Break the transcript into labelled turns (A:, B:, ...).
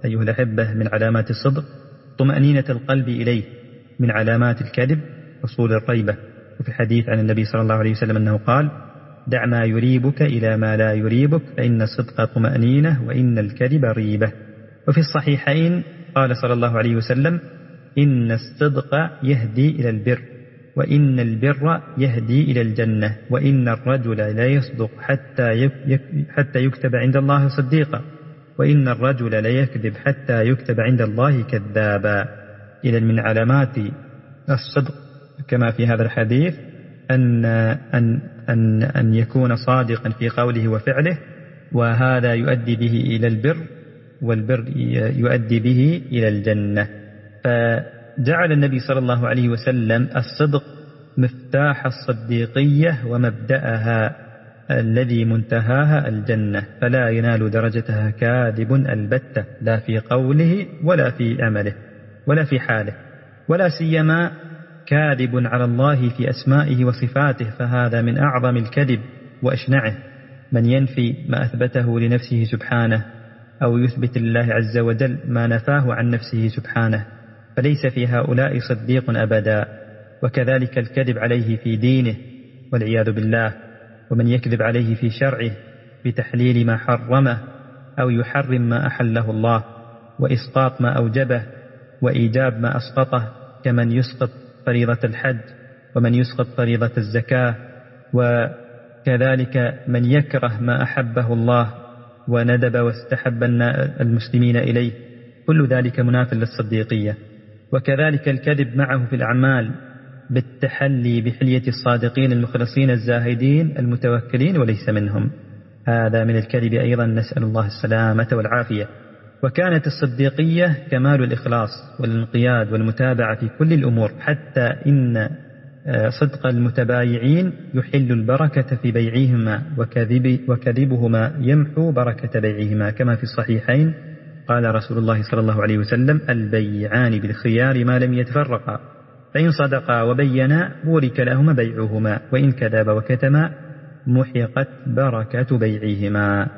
A: أيها الأحبة من علامات الصدق طمأنينة القلب إليه، من علامات الكذب حصول الريبة. وفي حديث عن النبي صلى الله عليه وسلم أنه قال: دع ما يريبك إلى ما لا يريبك، فإن الصدق طمأنينة وإن الكذب ريبة. وفي الصحيحين قال صلى الله عليه وسلم: إن الصدق يهدي إلى البر، وإن البر يهدي إلى الجنة، وإن الرجل لا يصدق حتى يكتب عند الله صديقا، وإن الرجل لا يكذب حتى يكتب عند الله كذابا. إذا من علامات الصدق كما في هذا الحديث أن يكون صادقا في قوله وفعله، وهذا يؤدي به إلى البر، والبر يؤدي به إلى الجنة. فجعل النبي صلى الله عليه وسلم الصدق مفتاح الصديقية ومبدأها الذي منتهاها الجنة، فلا ينال درجتها كاذب البتة، لا في قوله ولا في عمله ولا في حاله، ولا سيما كاذب على الله في أسمائه وصفاته، فهذا من أعظم الكذب وأشنعه. من ينفي ما أثبته لنفسه سبحانه أو يثبت الله عز وجل ما نفاه عن نفسه سبحانه، فليس في هؤلاء صديق أبدا. وكذلك الكذب عليه في دينه والعياذ بالله، ومن يكذب عليه في شرعه بتحليل ما حرمه أو يحرم ما أحله الله، وإسقاط ما أوجبه وإيجاب ما أسقطه، كمن يسقط فريضة الحج ومن يسقط فريضة الزكاة، وكذلك من يكره ما أحبه الله وندب واستحب المسلمين إليه، كل ذلك مناف للصديقية. وكذلك الكذب معه في الأعمال بالتحلي بحلية الصادقين المخلصين الزاهدين المتوكلين وليس منهم، هذا من الكذب أيضا، نسأل الله السلامة والعافية. وكانت الصديقية كمال الإخلاص والانقياد والمتابعة في كل الأمور، حتى إن صدق المتبايعين يحل البركة في بيعهما، وكذبهما يمحو بركة بيعهما، كما في الصحيحين قال رسول الله صلى الله عليه وسلم: البيعان بالخيار ما لم يتفرقا، فإن صدقا وبينا بورك لهما بيعهما، وإن كذبا وكتما محقت بركة بيعهما.